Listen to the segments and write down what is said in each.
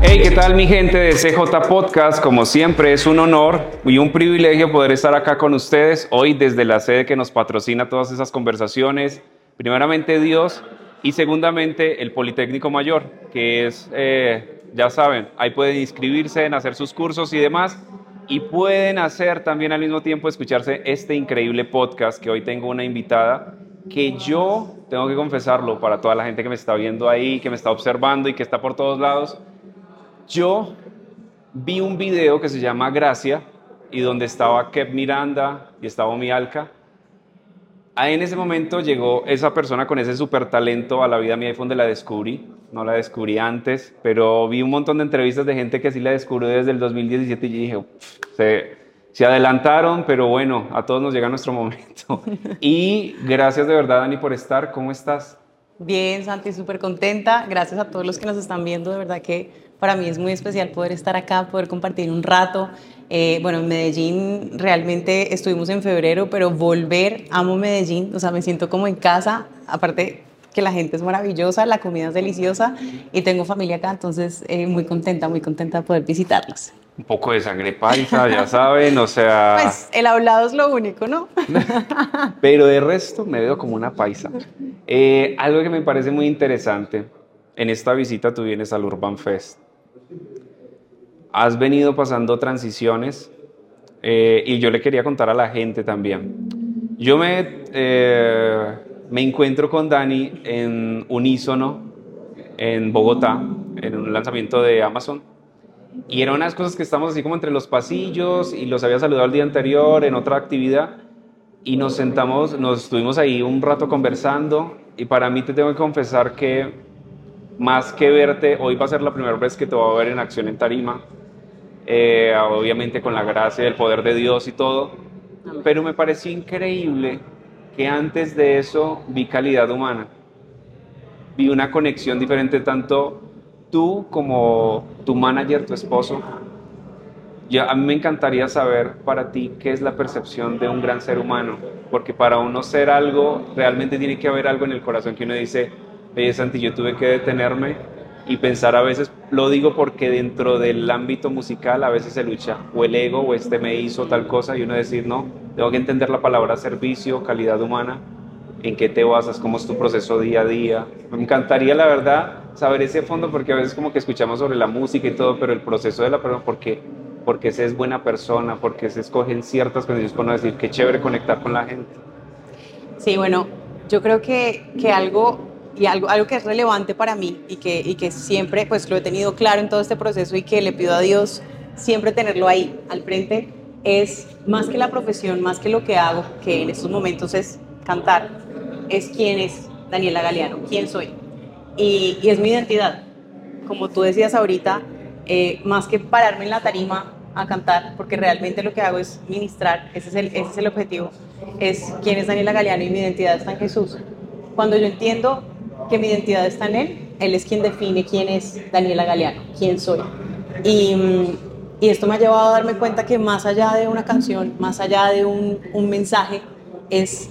Hey, ¿qué tal mi gente de CJ Podcast? Como siempre es un honor y un privilegio poder estar acá con ustedes hoy desde la sede que nos patrocina todas esas conversaciones. Primeramente Dios y segundamente el Politécnico Mayor, que es, ya saben, ahí pueden inscribirse en hacer sus cursos y demás. Y pueden hacer también al mismo tiempo escucharse este increíble podcast que hoy tengo una invitada que yo tengo que confesarlo para toda la gente que me está viendo ahí, que me está observando y que está por todos lados. Yo vi un video que se llama Gracia y donde estaba Kev Miranda y estaba Omi Alca. Ahí en ese momento llegó esa persona con ese súper talento a la vida mía y fue donde la descubrí. No la descubrí antes, pero vi un montón de entrevistas de gente que sí la descubrió desde el 2017 y dije, se adelantaron, pero bueno, a todos nos llega nuestro momento. Y gracias de verdad, Dani, por estar. ¿Cómo estás? Bien, Santi, súper contenta. Gracias a todos los que nos están viendo. De verdad que para mí es muy especial poder estar acá, poder compartir un rato. Bueno, en Medellín realmente estuvimos en febrero, pero volver, amo Medellín. O sea, me siento como en casa. Aparte que la gente es maravillosa, la comida es deliciosa y tengo familia acá, entonces muy contenta de poder visitarlos. Un poco de sangre paisa, ya saben, o sea... Pues el hablado es lo único, ¿no? Pero de resto me veo como una paisa. Algo que me parece muy interesante, en esta visita tú vienes al Urban Fest. Has venido pasando transiciones y yo le quería contar a la gente también. Yo me encuentro con Dani en Unísono, en Bogotá, en un lanzamiento de Amazon. Y eran unas cosas que estamos así como entre los pasillos y los había saludado el día anterior en otra actividad. Y nos sentamos, nos estuvimos ahí un rato conversando y para mí te tengo que confesar que más que verte, hoy va a ser la primera vez que te voy a ver en acción en tarima, obviamente con la gracia, el poder de Dios y todo, pero me pareció increíble que antes de eso vi calidad humana, vi una conexión diferente tanto tú como tu manager, tu esposo. A mí me encantaría saber para ti qué es la percepción de un gran ser humano, porque para uno ser algo, realmente tiene que haber algo en el corazón que uno dice, oye Santi, yo tuve que detenerme y pensar a veces, lo digo porque dentro del ámbito musical a veces se lucha, o el ego, o este me hizo tal cosa, y uno decir, no, tengo que entender la palabra servicio, calidad humana, en qué te basas, cómo es tu proceso día a día. Me encantaría, la verdad, saber ese fondo, porque a veces como que escuchamos sobre la música y todo, pero el proceso de la persona, porque se es buena persona, porque se escogen ciertas condiciones para no decir qué chévere conectar con la gente. Sí, bueno, yo creo que algo que es relevante para mí y que siempre pues lo he tenido claro en todo este proceso y que le pido a Dios siempre tenerlo ahí al frente es más que la profesión, más que lo que hago, que en estos momentos es cantar, es quién es Daniela Galeano, quién soy y es mi identidad. Como tú decías ahorita, más que pararme en la tarima a cantar, porque realmente lo que hago es ministrar, ese es el objetivo, es quién es Daniela Galeano y mi identidad está en Jesús. Cuando yo entiendo que mi identidad está en Él es quien define quién es Daniela Galeano, quién soy. Y, y esto me ha llevado a darme cuenta que más allá de una canción, más allá de un mensaje, es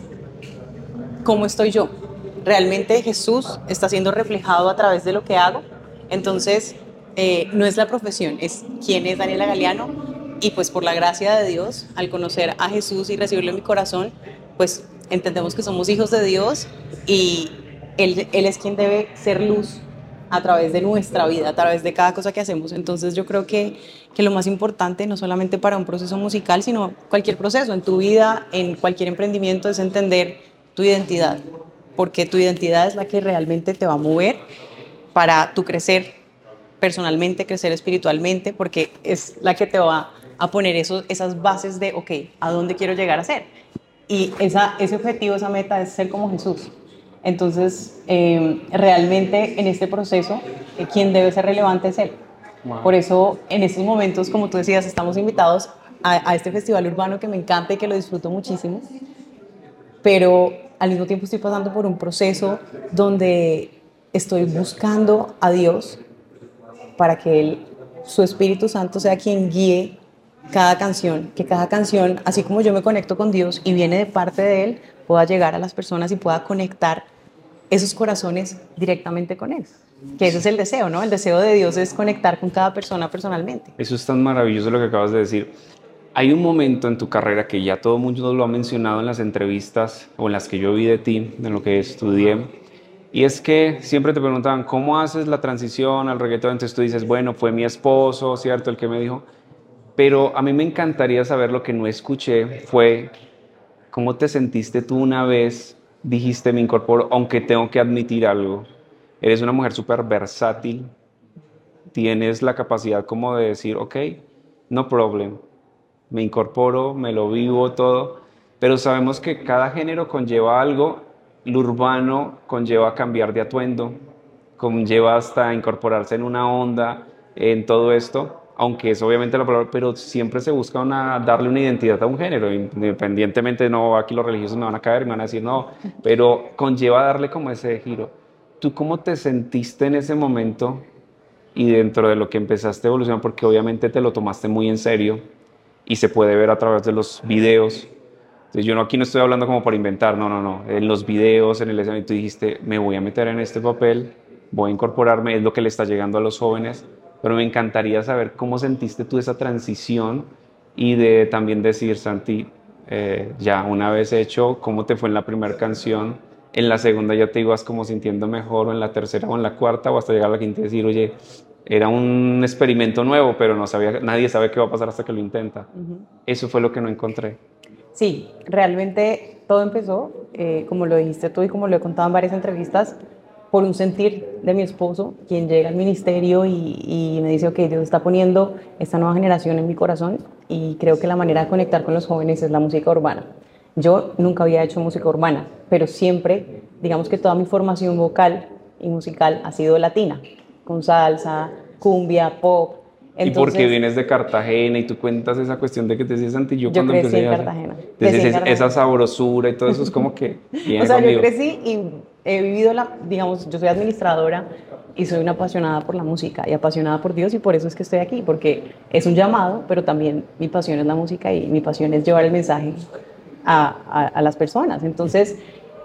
cómo estoy yo. Realmente Jesús está siendo reflejado a través de lo que hago. Entonces, no es la profesión, es quién es Daniela Galeano. Y pues por la gracia de Dios, al conocer a Jesús y recibirlo en mi corazón, pues entendemos que somos hijos de Dios y Él es quien debe ser luz a través de nuestra vida, a través de cada cosa que hacemos. Entonces yo creo que lo más importante, no solamente para un proceso musical, sino cualquier proceso en tu vida, en cualquier emprendimiento, es entender tu identidad, porque tu identidad es la que realmente te va a mover para tu crecer personalmente, crecer espiritualmente, porque es la que te va a poner esas bases de, ok, ¿a dónde quiero llegar a ser? Y ese objetivo, esa meta es ser como Jesús. Entonces, realmente en este proceso, quien debe ser relevante es Él. Wow. Por eso, en estos momentos, como tú decías, estamos invitados a este festival urbano que me encanta y que lo disfruto muchísimo, pero al mismo tiempo estoy pasando por un proceso donde estoy buscando a Dios para que Él, su Espíritu Santo, sea quien guíe cada canción, que cada canción, así como yo me conecto con Dios y viene de parte de Él, pueda llegar a las personas y pueda conectar esos corazones directamente con Él. Que ese es el deseo, ¿no? El deseo de Dios es conectar con cada persona personalmente. Eso es tan maravilloso lo que acabas de decir. Hay un momento en tu carrera que ya todo el mundo lo ha mencionado en las entrevistas o en las que yo vi de ti, en lo que estudié, y es que siempre te preguntaban, ¿cómo haces la transición al reggaetón? Entonces tú dices, bueno, fue mi esposo, ¿cierto? El que me dijo. Pero a mí me encantaría saber lo que no escuché fue cómo te sentiste tú una vez dijiste me incorporo, aunque tengo que admitir algo. Eres una mujer súper versátil, tienes la capacidad como de decir, ok, no problem, me incorporo, me lo vivo todo, pero sabemos que cada género conlleva algo, lo urbano conlleva cambiar de atuendo, conlleva hasta incorporarse en una onda, en todo esto, aunque es obviamente la palabra, pero siempre se busca darle una identidad a un género, independientemente, no, aquí los religiosos me van a caer y me van a decir no, pero conlleva darle como ese giro. ¿Tú cómo te sentiste en ese momento y dentro de lo que empezaste a evolucionar? Porque obviamente te lo tomaste muy en serio y se puede ver a través de los videos. Entonces yo aquí no estoy hablando como por inventar, no. En los videos, en el escenario, tú dijiste, me voy a meter en este papel, voy a incorporarme, es lo que le está llegando a los jóvenes, pero me encantaría saber cómo sentiste tú esa transición y de también decir, Santi, ya una vez hecho, ¿cómo te fue en la primera canción? En la segunda ya te ibas como sintiendo mejor, o en la tercera o en la cuarta, o hasta llegar a la quinta y decir, oye, era un experimento nuevo, pero nadie sabe qué va a pasar hasta que lo intenta. Eso fue lo que no encontré. Sí, realmente todo empezó, como lo dijiste tú y como lo he contado en varias entrevistas, por un sentir de mi esposo, quien llega al ministerio y me dice, ok, Dios está poniendo esta nueva generación en mi corazón y creo que la manera de conectar con los jóvenes es la música urbana. Yo nunca había hecho música urbana, pero siempre, digamos que toda mi formación vocal y musical ha sido latina, con salsa, cumbia, pop. Y porque vienes de Cartagena y tú cuentas esa cuestión de que te decías Santi, yo cuando crecí empecé en Cartagena. esa sabrosura y todo eso es como que viene O sea, conmigo. yo crecí y he vivido digamos, yo soy administradora y soy una apasionada por la música y apasionada por Dios y por eso es que estoy aquí, porque es un llamado, pero también mi pasión es la música y mi pasión es llevar el mensaje a las personas. Entonces,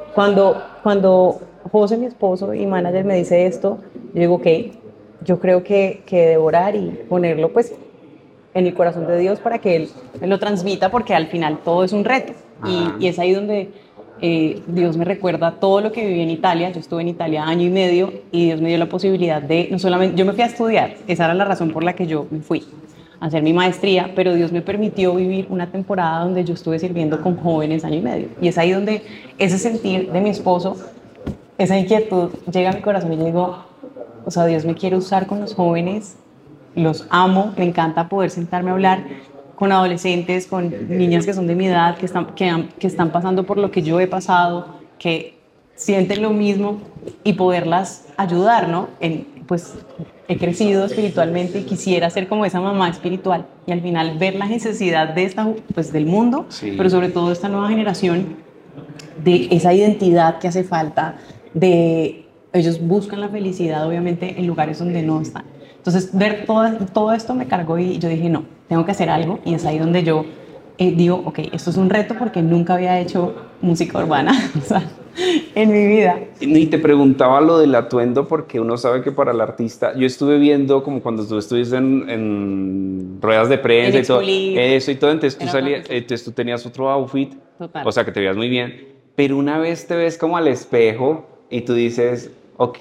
cuando José, mi esposo y manager, me dice esto, yo digo, ok, yo creo que devorar y ponerlo pues en el corazón de Dios para que Él me lo transmita, porque al final todo es un reto. Y es ahí donde Dios me recuerda todo lo que viví en Italia. Yo estuve en Italia año y medio y Dios me dio la posibilidad de, no solamente, yo me fui a estudiar, esa era la razón por la que yo me fui a hacer mi maestría, pero Dios me permitió vivir una temporada donde yo estuve sirviendo con jóvenes año y medio. Y es ahí donde ese sentir de mi esposo, esa inquietud llega a mi corazón y yo digo, o sea, Dios me quiere usar con los jóvenes, los amo, me encanta poder sentarme a hablar con adolescentes, con niñas que son de mi edad, que están pasando por lo que yo he pasado, que sienten lo mismo y poderlas ayudar, ¿no? Pues he crecido espiritualmente y quisiera ser como esa mamá espiritual y al final ver la necesidad de pues del mundo, sí, pero sobre todo de esta nueva generación, de esa identidad que hace falta, ellos buscan la felicidad obviamente en lugares donde no están. Entonces ver todo esto me cargó y yo dije no, tengo que hacer algo y es ahí donde yo digo, ok, esto es un reto porque nunca había hecho música urbana, o sea, en mi vida. Y te preguntaba lo del atuendo porque uno sabe que para el artista, yo estuve viendo como cuando tú estuviste en ruedas de prensa y todo, eso y todo, entonces tú tenías otro outfit, total, o sea que te veías muy bien, pero una vez te ves como al espejo y tú dices, ok,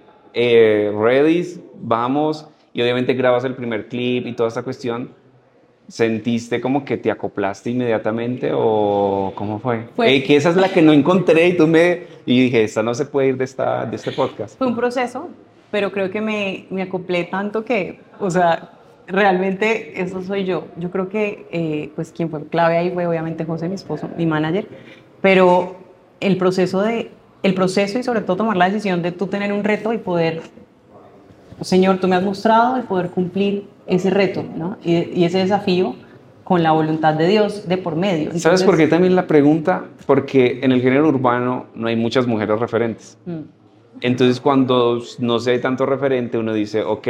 ready, vamos, y obviamente grabas el primer clip y toda esta cuestión. ¿Sentiste como que te acoplaste inmediatamente o cómo fue? Que esa es la que no encontré y dije, esta no se puede ir de este podcast. Fue un proceso, pero creo que me acoplé tanto que, o sea, realmente eso soy yo. Yo creo que pues quien fue clave ahí fue obviamente José, mi esposo, mi manager, pero el proceso y sobre todo tomar la decisión de tú tener un reto y poder, Señor, tú me has mostrado el poder cumplir ese reto, ¿no? Y ese desafío con la voluntad de Dios de por medio. Entonces, ¿sabes por qué también la pregunta? Porque en el género urbano no hay muchas mujeres referentes. Entonces, cuando no sé, hay tanto referente, uno dice, ok,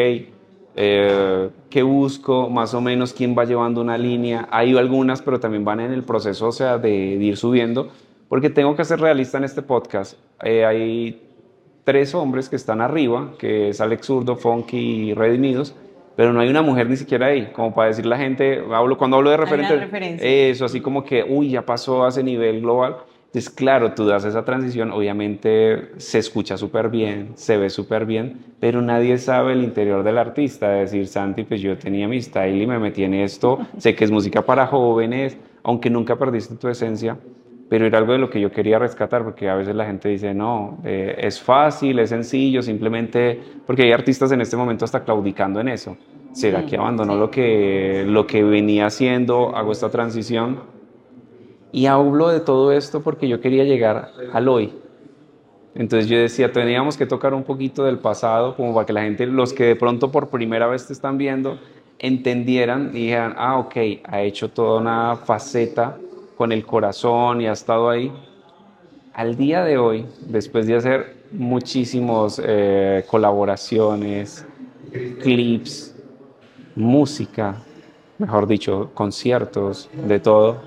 ¿qué busco? Más o menos, ¿quién va llevando una línea? Hay algunas, pero también van en el proceso, o sea, de ir subiendo. Porque tengo que ser realista en este podcast. Hay tres hombres que están arriba, que es Alex Zurdo, Funky y Redimidos, pero no hay una mujer ni siquiera ahí, como para decir la gente, cuando hablo de Hay una referentes, referencia. eso, así como que, uy, ya pasó a ese nivel global. Entonces, claro, tú das esa transición, obviamente se escucha súper bien, se ve súper bien, pero nadie sabe el interior del artista, es decir, Santi, pues yo tenía mi style y me metí en esto, sé que es música para jóvenes, aunque nunca perdiste tu esencia, pero era algo de lo que yo quería rescatar, porque a veces la gente dice, no, es fácil, es sencillo, simplemente, porque hay artistas en este momento hasta claudicando en eso. ¿Será que abandonó Sí. lo que venía haciendo, hago esta transición? Y hablo de todo esto porque yo quería llegar al hoy. Entonces yo decía, teníamos que tocar un poquito del pasado, como para que la gente, los que de pronto por primera vez te están viendo, entendieran y dijeran, ah, ok, ha hecho toda una faceta con el corazón y ha estado ahí. Al día de hoy, después de hacer muchísimos colaboraciones, clips, música, mejor dicho, conciertos, de todo,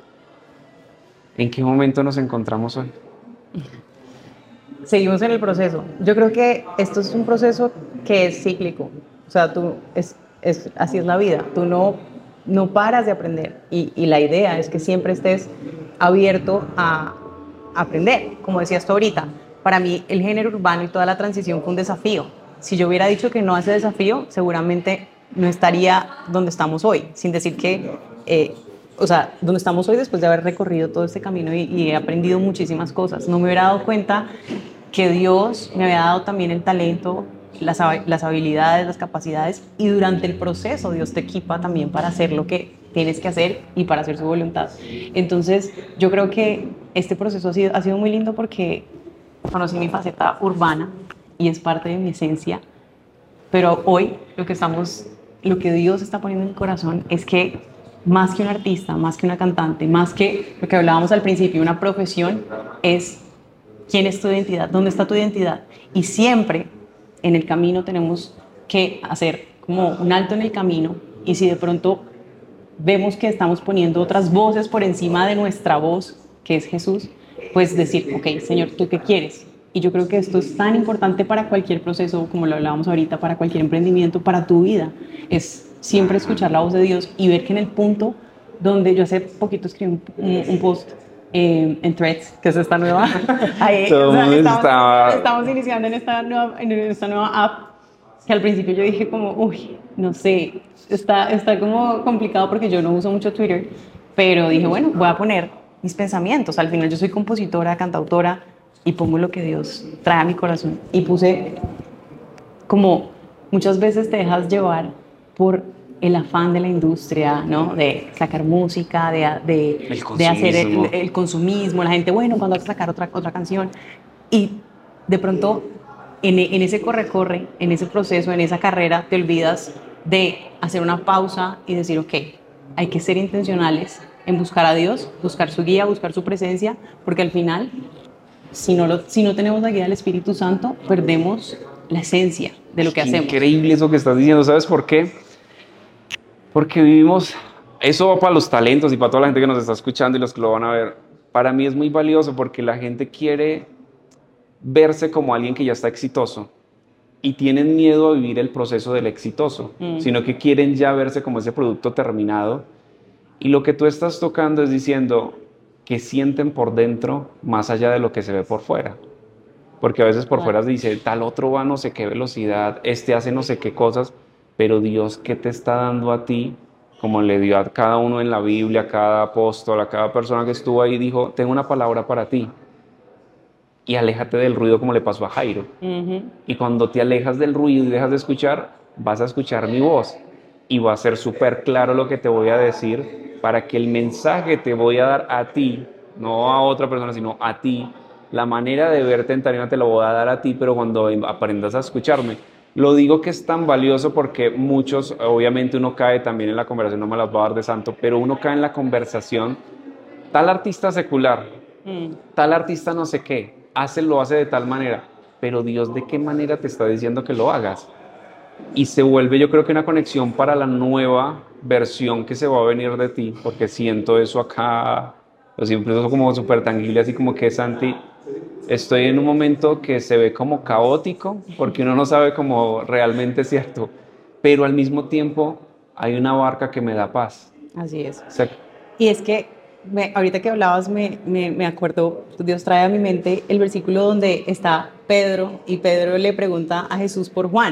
¿en qué momento nos encontramos hoy? Seguimos en el proceso. Yo creo que esto es un proceso que es cíclico. O sea, así es la vida. Tú no paras de aprender. Y la idea es que siempre estés abierto a aprender. Como decías tú ahorita, para mí el género urbano y toda la transición fue un desafío. Si yo hubiera dicho que no a ese desafío, seguramente no estaría donde estamos hoy. Sin decir que o sea, donde estamos hoy después de haber recorrido todo este camino y he aprendido muchísimas cosas. No me hubiera dado cuenta que Dios me había dado también el talento, las habilidades, las capacidades, y durante el proceso Dios te equipa también para hacer lo que tienes que hacer y para hacer su voluntad. Entonces, yo creo que este proceso ha sido muy lindo porque conocí mi faceta urbana y es parte de mi esencia, pero hoy lo que Dios está poniendo en mi corazón es que más que un artista, más que una cantante, más que lo que hablábamos al principio, una profesión, es quién es tu identidad, dónde está tu identidad. Y siempre en el camino tenemos que hacer como un alto en el camino, y si de pronto vemos que estamos poniendo otras voces por encima de nuestra voz, que es Jesús, pues decir, ok, Señor, ¿tú qué quieres? Y yo creo que esto es tan importante para cualquier proceso, como lo hablábamos ahorita, para cualquier emprendimiento, para tu vida. Es siempre escuchar la voz de Dios y ver que en el punto donde yo hace poquito escribí un post en Threads, que es esta nueva, ahí, o sea, estamos iniciando en esta nueva app, que al principio yo dije como, uy, no sé, está como complicado porque yo no uso mucho Twitter, pero dije, bueno, voy a poner mis pensamientos. Al final yo soy compositora, cantautora, y pongo lo que Dios trae a mi corazón. Y puse como muchas veces te dejas llevar por el afán de la industria, ¿no? De sacar música, de hacer el consumismo, la gente, bueno, cuando vas a sacar otra canción. Y de pronto, en ese corre-corre, en ese proceso, en esa carrera, te olvidas de hacer una pausa y decir, ok, hay que ser intencionales en buscar a Dios, buscar su guía, buscar su presencia, porque al final, si no tenemos la guía del Espíritu Santo, perdemos la esencia de lo que hacemos. Increíble eso que estás diciendo, ¿sabes por qué? Porque vivimos, eso va para los talentos y para toda la gente que nos está escuchando y los que lo van a ver. Para mí es muy valioso porque la gente quiere verse como alguien que ya está exitoso y tienen miedo a vivir el proceso del exitoso, sino que quieren ya verse como ese producto terminado. Y lo que tú estás tocando es diciendo que sienten por dentro más allá de lo que se ve por fuera. Porque a veces por fuera se dice, tal otro va a no sé qué velocidad, este hace no sé qué cosas, pero Dios, ¿qué te está dando a ti? Como le dio a cada uno en la Biblia, a cada apóstol, a cada persona que estuvo ahí, dijo, tengo una palabra para ti. Y aléjate del ruido como le pasó a Jairo. Y cuando te alejas del ruido y dejas de escuchar, vas a escuchar mi voz. Y va a ser súper claro lo que te voy a decir para que el mensaje te voy a dar a ti, no a otra persona, sino a ti. La manera de verte en tarima te lo voy a dar a ti, pero cuando aprendas a escucharme. Lo digo que es tan valioso porque muchos, obviamente uno cae también en la conversación, no me las va a dar de santo, pero uno cae en la conversación, tal artista secular, tal artista no sé qué, lo hace de tal manera, pero Dios, ¿de qué manera te está diciendo que lo hagas? Y se vuelve, yo creo que una conexión para la nueva versión que se va a venir de ti, porque siento eso acá, lo siento eso como súper tangible, así como que Santi, Estoy en un momento que se ve como caótico, porque uno no sabe cómo realmente es cierto, pero al mismo tiempo hay una barca que me da paz. Así es. O sea, Y es que ahorita que hablabas me acuerdo, Dios trae a mi mente el versículo donde está Pedro y Pedro le pregunta a Jesús por Juan.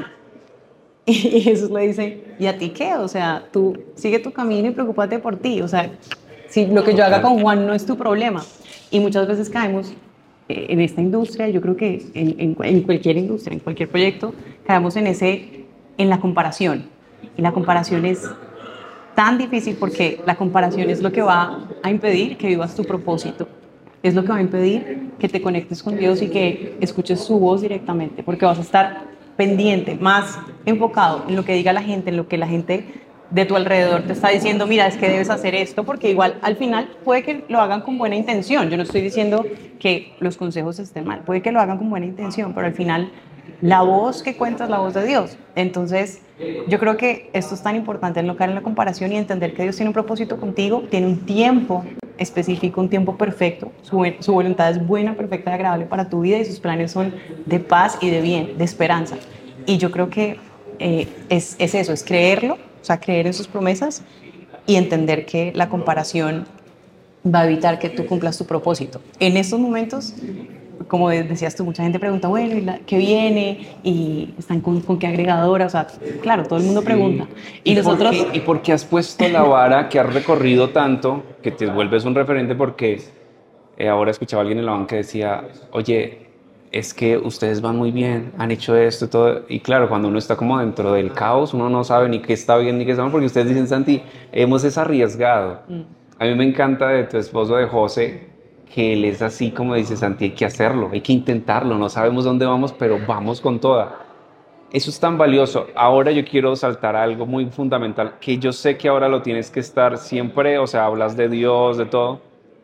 Y Jesús le dice, ¿y a ti qué? O sea, tú sigue tu camino y preocúpate por ti. O sea, si lo que yo haga con Juan no es tu problema. Y muchas veces caemos en esta industria, yo creo que en cualquier industria, en cualquier proyecto, caemos en la comparación. Y la comparación es tan difícil porque la comparación es lo que va a impedir que vivas tu propósito. Es lo que va a impedir que te conectes con Dios y que escuches su voz directamente, porque vas a estar pendiente, más enfocado en lo que diga la gente, en lo que la gente de tu alrededor te está diciendo, mira, es que debes hacer esto, porque igual al final puede que lo hagan con buena intención. Yo no estoy diciendo que los consejos estén mal, puede que lo hagan con buena intención, pero al final la voz que cuenta es la voz de Dios. Entonces, yo creo que esto es tan importante, no caer en la comparación y entender que Dios tiene un propósito contigo, tiene un tiempo específico, un tiempo perfecto. Su voluntad es buena, perfecta y agradable para tu vida y sus planes son de paz y de bien, de esperanza. Y yo creo que es eso, es creerlo, o sea, creer en sus promesas y entender que la comparación va a evitar que tú cumplas tu propósito. En estos momentos, como decías tú, mucha gente pregunta, bueno, ¿y qué viene? ¿Y están con qué agregadora? O sea, claro, todo el mundo pregunta. ¿Y nosotros... ¿Y por qué has puesto la vara que has recorrido tanto, que te vuelves un referente? Porque ahora escuchaba a alguien en la banca que decía, oye, es que ustedes van muy bien, han hecho esto y todo. Y claro, cuando uno está como dentro del caos, uno no sabe ni qué está bien ni qué está mal, porque ustedes dicen, Santi, hemos es arriesgado. A mí me encanta de tu esposo, de José, que él es así como dice, Santi, hay que hacerlo, hay que intentarlo, no sabemos dónde vamos, pero vamos con toda. Eso es tan valioso. Ahora yo quiero saltar a algo muy fundamental, que yo sé que ahora lo tienes que estar siempre, o sea, hablas de Dios, de todo.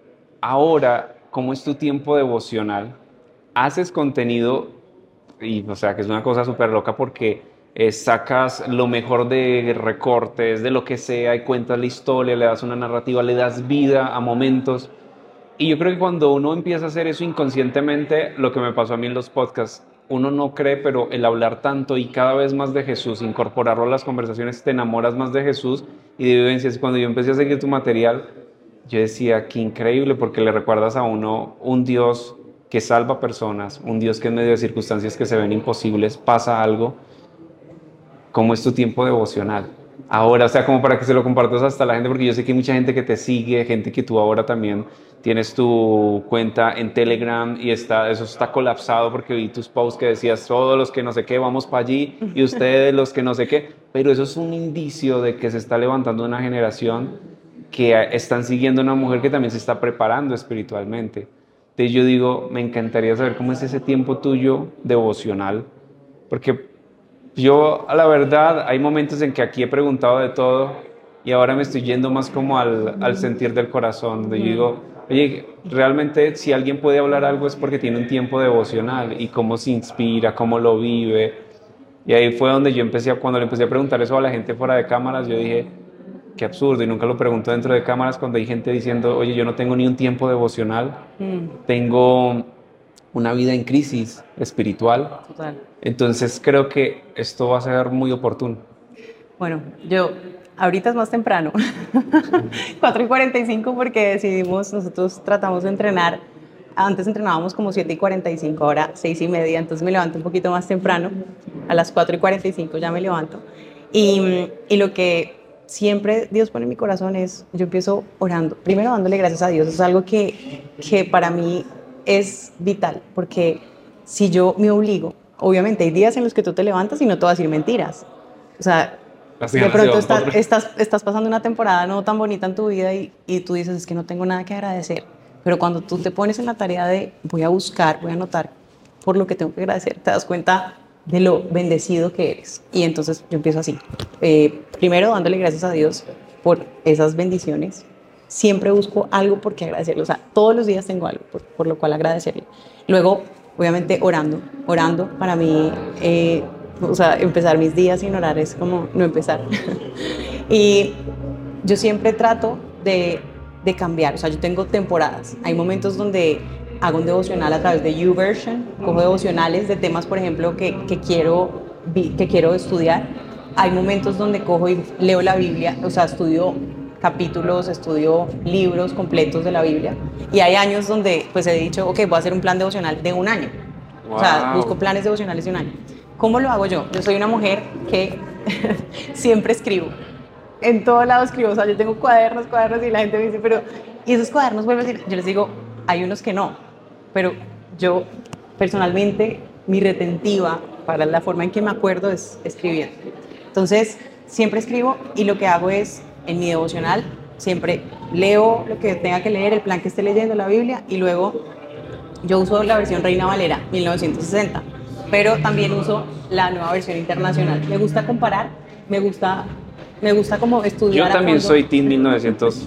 Ahora, ¿cómo es tu tiempo devocional? Haces contenido y, o sea, que es una cosa súper loca porque sacas lo mejor de recortes, de lo que sea, y cuentas la historia, le das una narrativa, le das vida a momentos. Y yo creo que cuando uno empieza a hacer eso inconscientemente, lo que me pasó a mí en los podcasts, uno no cree, pero el hablar tanto y cada vez más de Jesús, incorporarlo a las conversaciones, te enamoras más de Jesús y de vivencias. Cuando yo empecé a seguir tu material, yo decía, qué increíble, porque le recuerdas a uno un Dios que salva personas, un Dios que en medio de circunstancias que se ven imposibles pasa algo. ¿Cómo es tu tiempo devocional? Ahora, o sea, como para que se lo compartas hasta la gente, porque yo sé que hay mucha gente que te sigue, gente que tú ahora también tienes tu cuenta en Telegram y eso está colapsado porque vi tus posts que decías, todos los que no sé qué, vamos para allí, y ustedes los que no sé qué, pero eso es un indicio de que se está levantando una generación que están siguiendo a una mujer que también se está preparando espiritualmente. Entonces yo digo, me encantaría saber cómo es ese tiempo tuyo devocional, porque yo, a la verdad, hay momentos en que aquí he preguntado de todo y ahora me estoy yendo más como al sentir del corazón, donde yo digo, oye, realmente si alguien puede hablar algo es porque tiene un tiempo devocional y cómo se inspira, cómo lo vive. Y ahí fue donde yo cuando le empecé a preguntar eso a la gente fuera de cámaras, yo dije, qué absurdo, y nunca lo pregunto dentro de cámaras cuando hay gente diciendo, oye, yo no tengo ni un tiempo devocional, tengo una vida en crisis espiritual. Total. Entonces creo que esto va a ser muy oportuno. Bueno, ahorita es más temprano, 4:45 porque nosotros tratamos de entrenar, antes entrenábamos como 7:45, ahora 6:30, entonces me levanto un poquito más temprano, a las 4:45 ya me levanto. Y lo que siempre Dios pone en mi corazón es, yo empiezo orando, primero dándole gracias a Dios, es algo que para mí es vital, porque si yo me obligo, obviamente hay días en los que tú te levantas y no te vas a decir mentiras, o sea, de pronto estás pasando una temporada no tan bonita en tu vida y tú dices, es que no tengo nada que agradecer, pero cuando tú te pones en la tarea de voy a buscar, voy a anotar por lo que tengo que agradecer, te das cuenta de lo bendecido que eres. Y entonces yo empiezo así, primero dándole gracias a Dios por esas bendiciones. Siempre busco algo por qué agradecerle, o sea, todos los días tengo algo por lo cual agradecerle. Luego, obviamente, orando para mí, o sea, empezar mis días sin orar es como no empezar. Y yo siempre trato de cambiar, o sea, yo tengo temporadas, hay momentos donde hago un devocional a través de YouVersion, cojo devocionales de temas, por ejemplo, que quiero estudiar. Hay momentos donde cojo y leo la Biblia, o sea, estudio capítulos, estudio libros completos de la Biblia. Y hay años donde pues he dicho, ok, voy a hacer un plan devocional de un año. Wow. O sea, busco planes devocionales de un año. ¿Cómo lo hago yo? Yo soy una mujer que siempre escribo. En todo lado escribo. O sea, yo tengo cuadernos y la gente me dice, pero ¿y esos cuadernos vuelven a decir? Yo les digo, hay unos que no. Pero yo, personalmente, mi retentiva para la forma en que me acuerdo es escribiendo. Entonces, siempre escribo y lo que hago es, en mi devocional, siempre leo lo que tenga que leer, el plan que esté leyendo, la Biblia, y luego yo uso la versión Reina Valera 1960, pero también uso la nueva versión internacional. Me gusta comparar, me gusta como estudiar. Yo también soy Team 1900.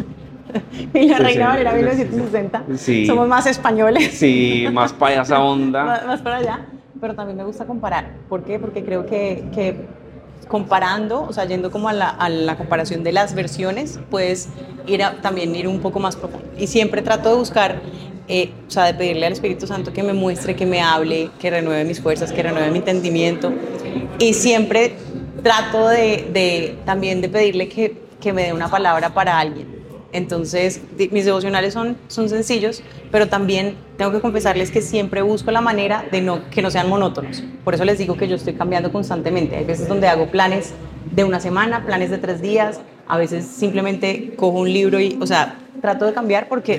Y la Reina Valera 1960. Sí. Somos más españoles. Sí, más para esa onda. más para allá. Pero también me gusta comparar. ¿Por qué? Porque creo que comparando, o sea, yendo como a la comparación de las versiones, puedes también ir un poco más profundo. Y siempre trato de buscar, o sea, de pedirle al Espíritu Santo que me muestre, que me hable, que renueve mis fuerzas, que renueve mi entendimiento. Y siempre trato también de pedirle que me dé una palabra para alguien. Entonces, mis devocionales son sencillos, pero también tengo que confesarles que siempre busco la manera de que no sean monótonos. Por eso les digo que yo estoy cambiando constantemente. Hay veces donde hago planes de una semana, planes de 3 días, a veces simplemente cojo un libro y, o sea, trato de cambiar porque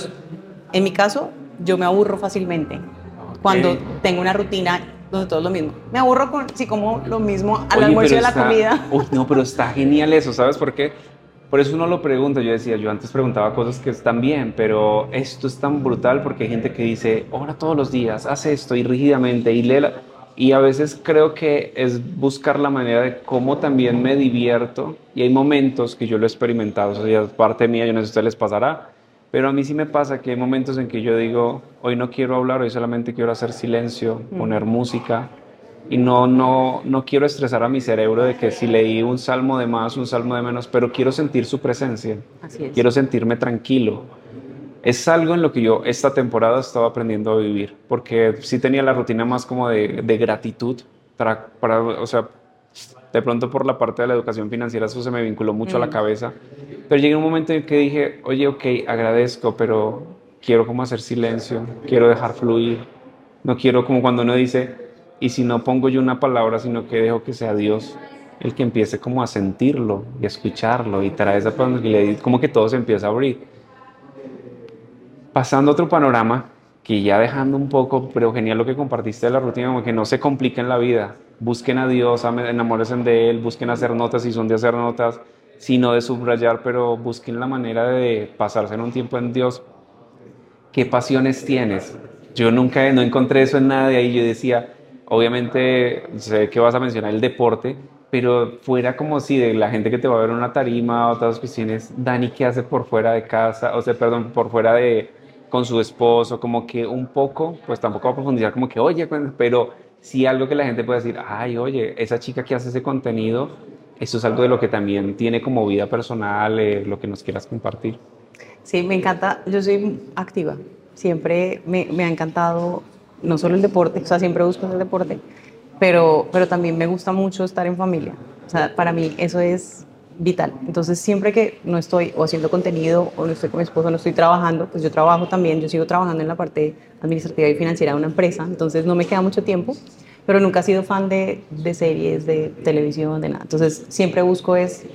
en mi caso, yo me aburro fácilmente cuando tengo una rutina donde todo es lo mismo. Me aburro si como lo mismo al almuerzo de la comida. Uy, no, pero está genial eso, ¿sabes por qué? Por eso uno lo pregunta. Yo decía, yo antes preguntaba cosas que están bien, pero esto es tan brutal porque hay gente que dice, ora todos los días, haz esto y rígidamente y léela. Y a veces creo que es buscar la manera de cómo también me divierto. Y hay momentos que yo lo he experimentado, o sea, ya es parte mía, yo no sé si a ustedes les pasará, pero a mí sí me pasa que hay momentos en que yo digo, hoy no quiero hablar, hoy solamente quiero hacer silencio, poner música. Y no quiero estresar a mi cerebro de que si leí un salmo de más, un salmo de menos, pero quiero sentir su presencia. Así es. Quiero sentirme tranquilo. Es algo en lo que yo esta temporada estaba aprendiendo a vivir, porque sí tenía la rutina más como de gratitud, o sea, de pronto por la parte de la educación financiera eso se me vinculó mucho a la cabeza, pero llegué a un momento en que dije, oye, ok, agradezco, pero quiero como hacer silencio, quiero dejar fluir, no quiero como cuando uno dice, y si no pongo yo una palabra, sino que dejo que sea Dios el que empiece como a sentirlo y a escucharlo y trae esa tranquilidad, como que todo se empieza a abrir. Pasando a otro panorama, que ya dejando un poco, pero genial lo que compartiste de la rutina, como que no se compliquen la vida, busquen a Dios, enamórense de Él, busquen hacer notas si son de hacer notas, sino de subrayar, pero busquen la manera de pasarse en un tiempo en Dios. ¿Qué pasiones tienes? Yo nunca no encontré eso en nada de ahí. Yo decía, obviamente sé que vas a mencionar el deporte, pero fuera como si de la gente que te va a ver en una tarima, otras cuestiones, Dani, ¿qué hace por fuera de casa? O sea, perdón, por fuera con su esposo, como que un poco, pues tampoco va a profundizar como que, oye, pero sí algo que la gente puede decir, ay, oye, esa chica que hace ese contenido, eso es algo de lo que también tiene como vida personal, lo que nos quieras compartir. Sí, me encanta, yo soy activa, siempre me ha encantado no solo el deporte, o sea, siempre busco hacer deporte, pero también me gusta mucho estar en familia, o sea, para mí eso es vital. Entonces, siempre que no estoy o haciendo contenido o no estoy con mi esposo, no estoy trabajando, pues yo trabajo también, yo sigo trabajando en la parte administrativa y financiera de una empresa, entonces no me queda mucho tiempo, pero nunca he sido fan de series, de televisión, de nada. Entonces, siempre busco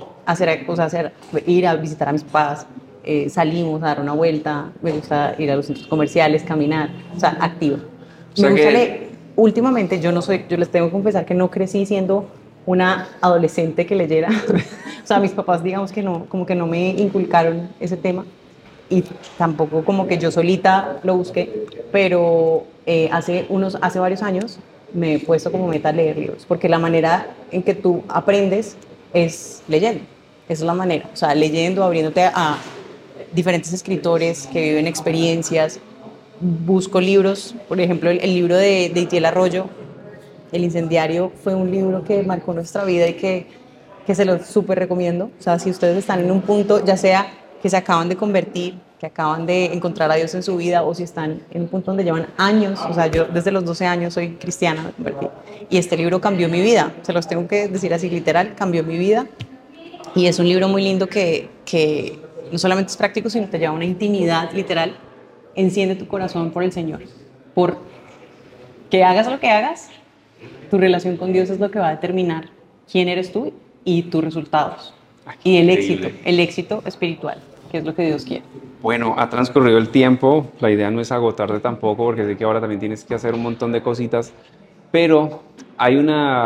ir a visitar a mis papás, salimos a dar una vuelta, me gusta ir a los centros comerciales, caminar, o sea, activa. O sea me gusta leer. Últimamente yo les tengo que confesar que no crecí siendo una adolescente que leyera. O sea, mis papás digamos que no, como que no me inculcaron ese tema y tampoco como que yo solita lo busqué, pero hace varios años me he puesto como meta leer libros, porque la manera en que tú aprendes es leyendo. Esa es la manera, o sea, leyendo, abriéndote a diferentes escritores que viven experiencias. Busco libros, por ejemplo, el libro de Itiel Arroyo, El incendiario, fue un libro que marcó nuestra vida y que se lo súper recomiendo. O sea, si ustedes están en un punto, ya sea que se acaban de convertir que acaban de encontrar a Dios en su vida o si están en un punto donde llevan años. O sea, yo desde los 12 años soy cristiana, me convertí, y este libro cambió mi vida, se los tengo que decir así literal, cambió mi vida. Y es un libro muy lindo que no solamente es práctico, sino te lleva a una intimidad literal. Enciende tu corazón por el Señor. Por que hagas lo que hagas, tu relación con Dios es lo que va a determinar quién eres tú y tus resultados. Y el éxito espiritual, que es lo que Dios quiere. Bueno, ha transcurrido el tiempo, la idea no es agotarte tampoco, porque sé que ahora también tienes que hacer un montón de cositas, pero hay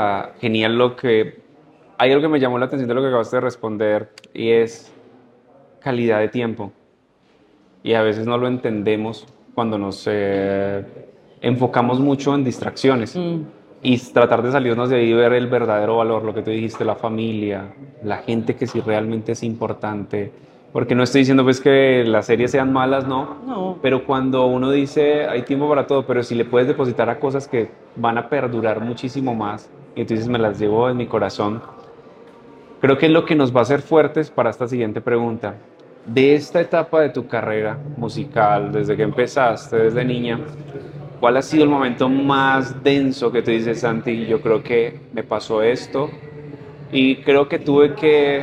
hay algo que me llamó la atención de lo que acabaste de responder, y es calidad de tiempo. Y a veces no lo entendemos cuando nos enfocamos mucho en distracciones. Y tratar de salirnos de ahí y ver el verdadero valor, lo que tú dijiste, la familia, la gente que sí realmente es importante. Porque no estoy diciendo pues que las series sean malas, no. Pero cuando uno dice hay tiempo para todo, pero si le puedes depositar a cosas que van a perdurar muchísimo más, y tú dices me las llevo en mi corazón, creo que es lo que nos va a hacer fuertes para esta siguiente pregunta. De esta etapa de tu carrera musical, desde que empezaste, desde niña, ¿cuál ha sido el momento más denso que tú dices, Santi? Yo creo que me pasó esto y creo que tuve que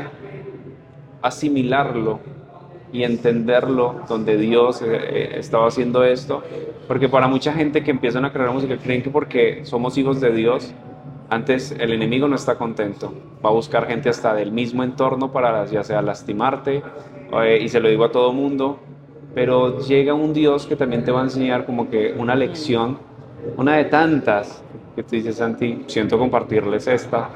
asimilarlo y entenderlo, donde Dios estaba haciendo esto, porque para mucha gente que empieza una carrera musical creen que porque somos hijos de Dios, antes el enemigo no está contento, va a buscar gente hasta del mismo entorno para ya sea lastimarte, y se lo digo a todo mundo, pero llega un Dios que también te va a enseñar como que una lección, una de tantas, que te dice Santi, siento compartirles esta,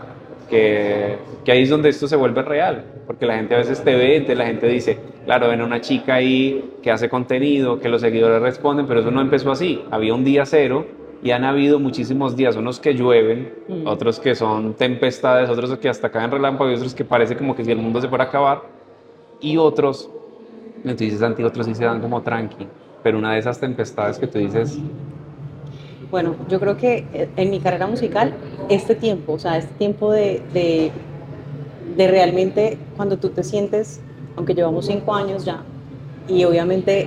que ahí es donde esto se vuelve real, porque la gente a veces te ve, entonces la gente dice, claro, ven a una chica ahí que hace contenido, que los seguidores responden, pero eso no empezó así, había un día cero y han habido muchísimos días, unos que llueven, otros que son tempestades, otros que hasta caen relámpagos, y otros que parece como que si el mundo se fuera a acabar, y otros, tú dices, Santi, otros sí se dan como tranqui, pero una de esas tempestades que tú dices... Bueno, yo creo que en mi carrera musical, este tiempo, o sea, este tiempo de realmente cuando tú te sientes, aunque llevamos 5 años ya, y obviamente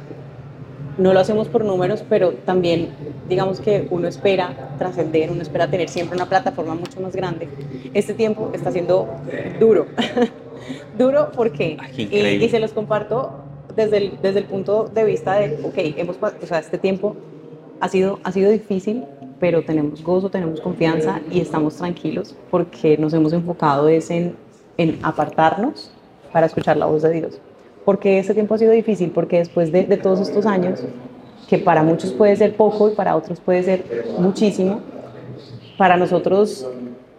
no lo hacemos por números, pero también digamos que uno espera trascender, uno espera tener siempre una plataforma mucho más grande. Este tiempo está siendo duro, duro porque, y se los comparto desde el punto de vista de, ok, o sea, este tiempo ha sido difícil, pero tenemos gozo, tenemos confianza y estamos tranquilos porque nos hemos enfocado en apartarnos para escuchar la voz de Dios. Porque este tiempo ha sido difícil, porque después de todos estos años, que para muchos puede ser poco y para otros puede ser muchísimo, para nosotros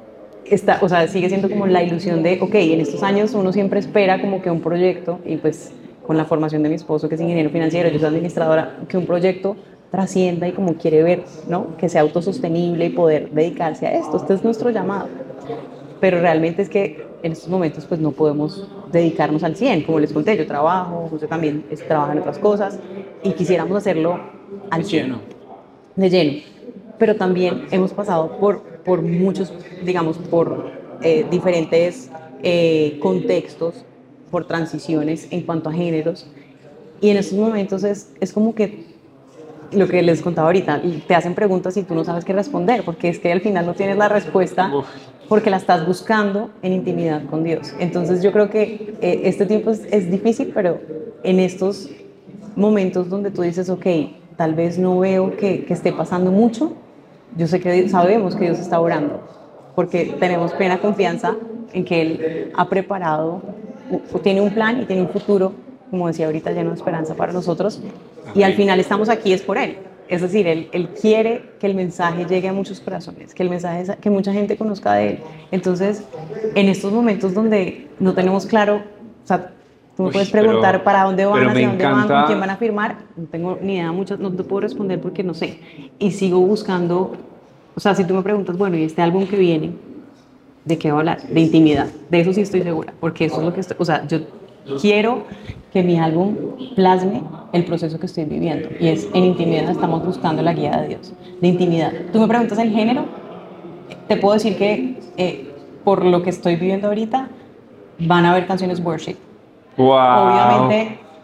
o sea, sigue siendo como la ilusión de, ok, en estos años uno siempre espera como que un proyecto, y pues con la formación de mi esposo, que es ingeniero financiero, yo soy administradora, que un proyecto trascienda y como quiere ver, ¿no? Que sea autosostenible y poder dedicarse a esto. Este es nuestro llamado. Pero realmente es que en estos momentos pues no podemos dedicarnos al 100, como les conté, yo trabajo, José también trabaja en otras cosas y quisiéramos hacerlo al 100, de lleno. Pero también hemos pasado por muchos, digamos, por diferentes contextos, por transiciones en cuanto a géneros, y en estos momentos es como que lo que les contaba ahorita, te hacen preguntas y tú no sabes qué responder, porque es que al final no tienes la respuesta porque la estás buscando en intimidad con Dios. Entonces yo creo que este tiempo es difícil, pero en estos momentos donde tú dices, ok, tal vez no veo que esté pasando mucho, yo sé que sabemos que Dios está orando, porque tenemos plena confianza en que Él ha preparado, tiene un plan y tiene un futuro, como decía ahorita, lleno de esperanza para nosotros, y al final estamos aquí es por Él. Es decir, él quiere que el mensaje llegue a muchos corazones, que mucha gente conozca de Él. Entonces, en estos momentos donde no tenemos claro, o sea, tú me puedes preguntar para dónde van, hacia dónde van, con quién van a firmar, no tengo ni idea, no te puedo responder porque no sé. Y sigo buscando, o sea, si tú me preguntas, bueno, ¿y este álbum que viene, de qué va a hablar? De intimidad, de eso sí estoy segura, porque eso es lo que o sea, yo quiero que mi álbum plasme el proceso que estoy viviendo, y es en intimidad, estamos buscando la guía de Dios, de intimidad. Tú me preguntas el género, te puedo decir que por lo que estoy viviendo ahorita, van a haber canciones worship. Wow. Obviamente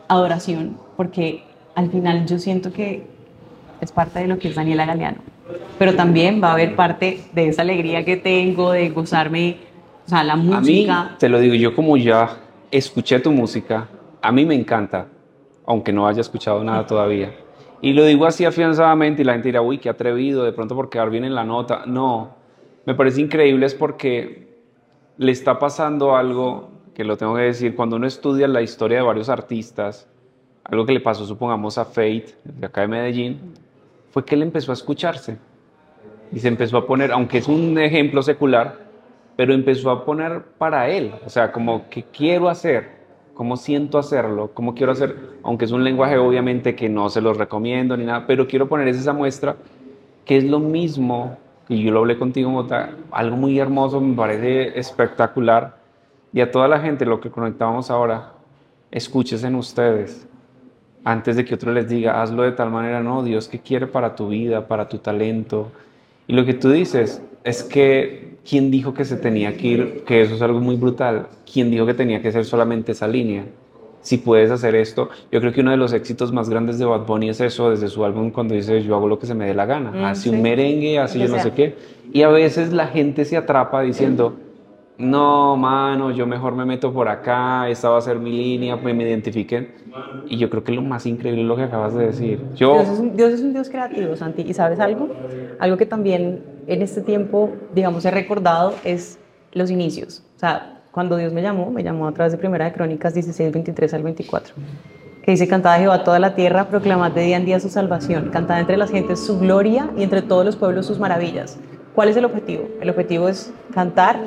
adoración, porque al final yo siento que es parte de lo que es Daniela Galeano, pero también va a haber parte de esa alegría que tengo de gozarme, o sea, la A mí, música. te lo digo, yo como ya escuché tu música, a mí me encanta, aunque no haya escuchado nada todavía. Y lo digo así afianzadamente y la gente dirá, uy, qué atrevido, de pronto por quedar bien en la nota. No, me parece increíble es porque le está pasando algo que lo tengo que decir, cuando uno estudia la historia de varios artistas, algo que le pasó, supongamos, a Fate, de acá de Medellín, fue que él empezó a escucharse y se empezó a poner, aunque es un ejemplo secular, pero empezó a poner para él, o sea, como que quiero hacer, cómo siento hacerlo, cómo quiero hacer, aunque es un lenguaje obviamente que no se los recomiendo ni nada, pero quiero poner esa muestra que es lo mismo, y yo lo hablé contigo, Mota, algo muy hermoso, me parece espectacular, y a toda la gente, lo que conectábamos ahora, escúchese en ustedes, antes de que otro les diga, hazlo de tal manera, no, Dios, ¿qué quiere para tu vida, para tu talento? Y lo que tú dices es que, ¿quién dijo que se tenía que ir? Que eso es algo muy brutal. ¿Quién dijo que tenía que ser solamente esa línea? Si puedes hacer esto, yo creo que uno de los éxitos más grandes de Bad Bunny es eso, desde su álbum cuando dice yo hago lo que se me dé la gana, hace un Sí, merengue, lo hace que yo no sé sea. qué, y a veces la gente se atrapa diciendo, no, mano, yo mejor me meto por acá, esta va a ser mi línea, pues me identifiquen, y yo creo que lo más increíble es lo que acabas de decir. Dios es un Dios creativo, Santi. ¿Y sabes algo? Algo que también en este tiempo, digamos, he recordado es los inicios. O sea, cuando Dios me llamó a través de Primera de Crónicas 16, 23 al 24, que dice, cantad a Jehová toda la tierra, proclamad de día en día su salvación, cantad entre las gentes su gloria y entre todos los pueblos sus maravillas. ¿Cuál es el objetivo? El objetivo es cantar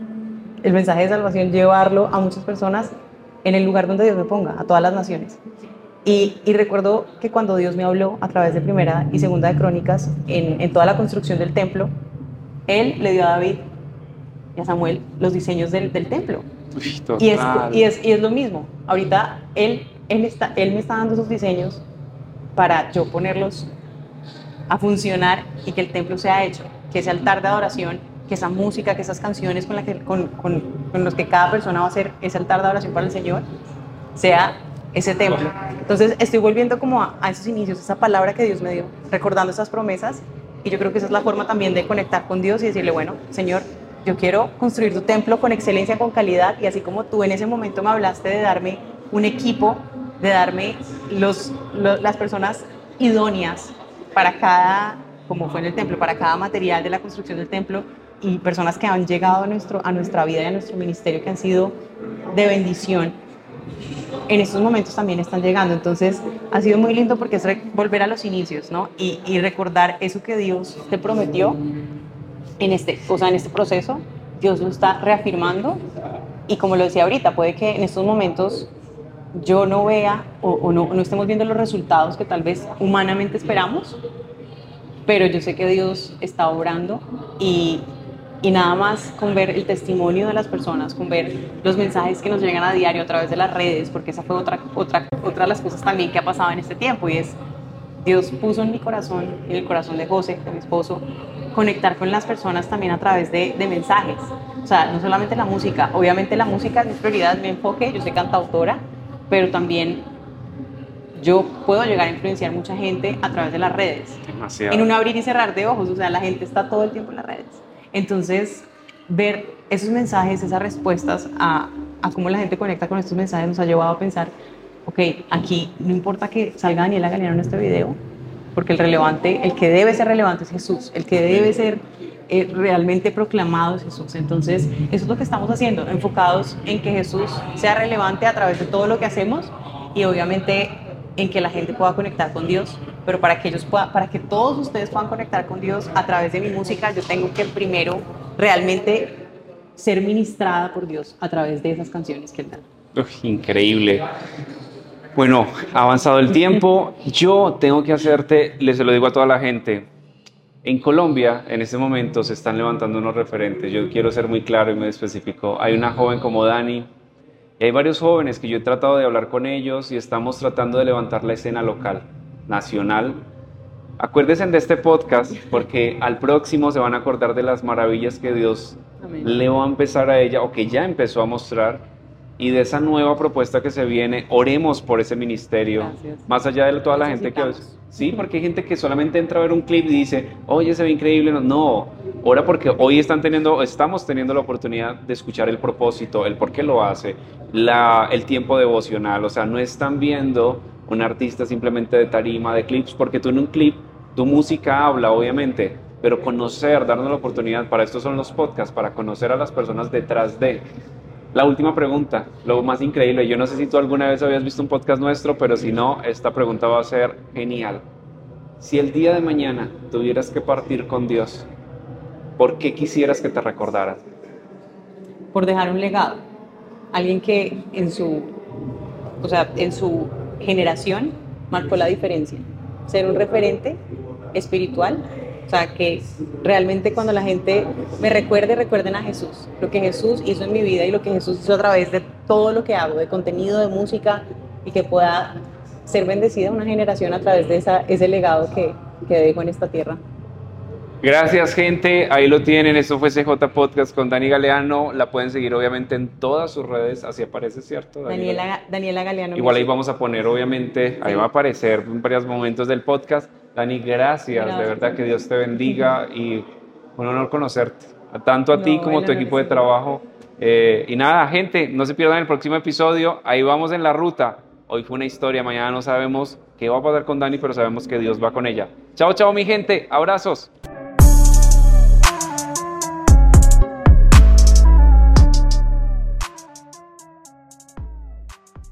el mensaje de salvación, llevarlo a muchas personas en el lugar donde Dios me ponga, a todas las naciones. Y recuerdo que cuando Dios me habló a través de Primera y Segunda de Crónicas, en toda la construcción del templo, Él le dio a David y a Samuel los diseños del templo. Uy, Y es lo mismo. Ahorita él me está dando esos diseños para yo ponerlos a funcionar y que el templo sea hecho, que ese altar de adoración, que esa música, que esas canciones con los que cada persona va a hacer ese altar de adoración para el Señor, sea ese templo. Entonces estoy volviendo como a esos inicios, esa palabra que Dios me dio, recordando esas promesas, y yo creo que esa es la forma también de conectar con Dios y decirle, bueno, Señor, yo quiero construir tu templo con excelencia, con calidad, y así como tú en ese momento me hablaste de darme un equipo, de darme las personas idóneas para cada, como fue en el templo, para cada material de la construcción del templo, y personas que han llegado a nuestra vida y a nuestro ministerio que han sido de bendición, en estos momentos también están llegando. Entonces ha sido muy lindo porque es volver a los inicios, ¿no? Y recordar eso que Dios te prometió en este proceso. Dios lo está reafirmando, y como lo decía ahorita, puede que en estos momentos yo no vea o no estemos viendo los resultados que tal vez humanamente esperamos, pero yo sé que Dios está obrando, y nada más con ver el testimonio de las personas, con ver los mensajes que nos llegan a diario a través de las redes, porque esa fue otra de las cosas también que ha pasado en este tiempo, y es, Dios puso en mi corazón, en el corazón de José, de mi esposo, conectar con las personas también a través de mensajes. O sea, no solamente la música, obviamente la música es mi prioridad, mi enfoque, yo soy cantautora, pero también yo puedo llegar a influenciar mucha gente a través de las redes. demasiado. En un abrir y cerrar de ojos, o sea, la gente está todo el tiempo en las redes. Entonces, ver esos mensajes, esas respuestas a cómo la gente conecta con estos mensajes nos ha llevado a pensar, ok, aquí no importa que salga Daniela Galeano en este video, porque el que debe ser relevante es Jesús, el que debe ser realmente proclamado es Jesús. Entonces, eso es lo que estamos haciendo, enfocados en que Jesús sea relevante a través de todo lo que hacemos, y obviamente en que la gente pueda conectar con Dios, pero para que todos ustedes puedan conectar con Dios a través de mi música, yo tengo que primero realmente ser ministrada por Dios a través de esas canciones que Él da. Increíble. Bueno, ha avanzado el tiempo. Yo tengo que hacerte, se lo digo a toda la gente, en Colombia en este momento se están levantando unos referentes. Yo quiero ser muy claro y muy específico. Hay una joven como Dani, y hay varios jóvenes que yo he tratado de hablar con ellos y estamos tratando de levantar la escena local, nacional. Acuérdense de este podcast porque al próximo se van a acordar de las maravillas que Dios Amén. le va a empezar a ella o que ya empezó a mostrar. y de esa nueva propuesta que se viene, oremos por ese ministerio. Gracias. Más allá de toda la gente que... Sí, porque hay gente que solamente entra a ver un clip y dice, oye, se ve increíble. No, ora porque hoy estamos teniendo la oportunidad de escuchar el propósito, el por qué lo hace, el tiempo devocional. O sea, no están viendo un artista simplemente de tarima, de clips, porque tú en un clip, tu música habla, obviamente, pero conocer, darnos la oportunidad, para esto son los podcasts, para conocer a las personas detrás de. La última pregunta, lo más increíble, yo no sé si tú alguna vez habías visto un podcast nuestro, pero si no, esta pregunta va a ser genial. Si el día de mañana tuvieras que partir con Dios, ¿por qué quisieras que te recordaran? Por dejar un legado. Alguien que en su generación marcó la diferencia. Ser un referente espiritual. O sea, que realmente cuando la gente me recuerden a Jesús, lo que Jesús hizo en mi vida y lo que Jesús hizo a través de todo lo que hago, de contenido, de música, y que pueda ser bendecida una generación a través de ese legado que dejo en esta tierra. Gracias, gente. Ahí lo tienen. Esto fue CJ Podcast con Dani Galeano. La pueden seguir, obviamente, en todas sus redes. Así aparece, ¿cierto? Daniela Galeano. Igual ahí vamos a poner, obviamente, ahí va a aparecer en varios momentos del podcast. Dani, gracias. De verdad que Dios te bendiga y un honor conocerte. Tanto a ti como a tu equipo de trabajo. Y nada, gente, no se pierdan el próximo episodio. Ahí vamos en la ruta. Hoy fue una historia, mañana no sabemos qué va a pasar con Dani, pero sabemos que Dios va con ella. Chao, chao, mi gente. Abrazos.